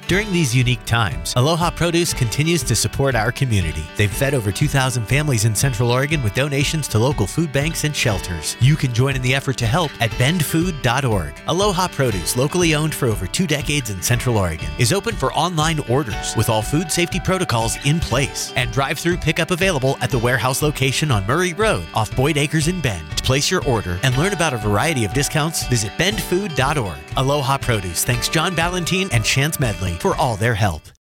During these unique times, Aloha Produce continues to support our community. They've fed over 2,000 families in Central Oregon with donations to local food banks and shelters. You can join in the effort to help at bendfood.org. Aloha Produce, locally owned for over 2 decades in Central Oregon, is open for online orders with all food safety protocols in place. And drive-through pickup available at the warehouse location on Murray Road off Boyd Acres in Bend. To place your order and learn about a variety of discounts, visit bendfood.org. Aloha Produce thanks John Ballantine and Chance Medley for all their help.